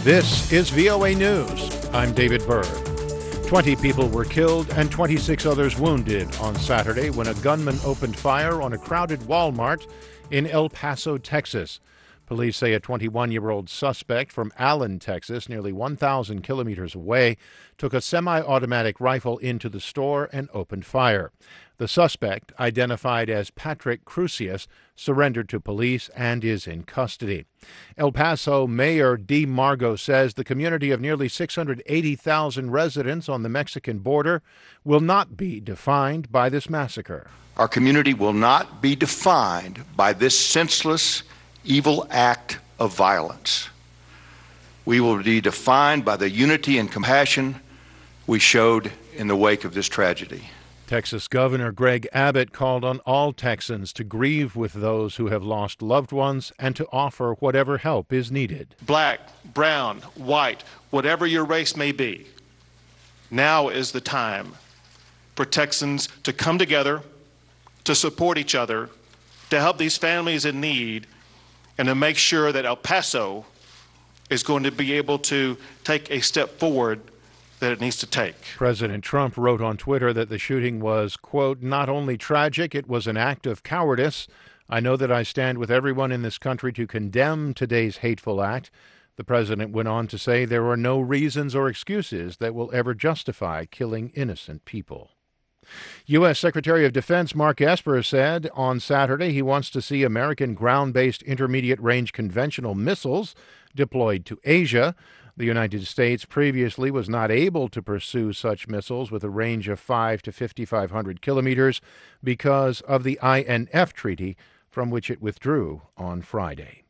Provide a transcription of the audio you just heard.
This is VOA News. I'm David Burr. 20 people were killed and 26 others wounded on Saturday when a gunman opened fire on a crowded Walmart in El Paso, Texas. Police say a 21-year-old suspect from Allen, Texas, nearly 1,000 kilometers away, took a semi-automatic rifle into the store and opened fire. The suspect, identified as Patrick Crusius, surrendered to police and is in custody. El Paso Mayor Dee Margo says the community of nearly 680,000 residents on the Mexican border will not be defined by this massacre. Our community will not be defined by this senseless, evil act of violence. We will be defined by the unity and compassion we showed in the wake of this tragedy. Texas Governor Greg Abbott called on all Texans to grieve with those who have lost loved ones and to offer whatever help is needed. Black, brown, white, whatever your race may be, now is the time for Texans to come together, to support each other, to help these families in need, and to make sure that El Paso is going to be able to take a step forward that it needs to take. President Trump wrote on Twitter that the shooting was, quote, not only tragic, it was an act of cowardice. I know that I stand with everyone in this country to condemn today's hateful act. The president went on to say there are no reasons or excuses that will ever justify killing innocent people. U.S. Secretary of Defense Mark Esper said on Saturday he wants to see American ground-based intermediate-range conventional missiles deployed to Asia. The United States previously was not able to pursue such missiles with a range of 5 to 5,500 kilometers because of the INF treaty from which it withdrew on Friday.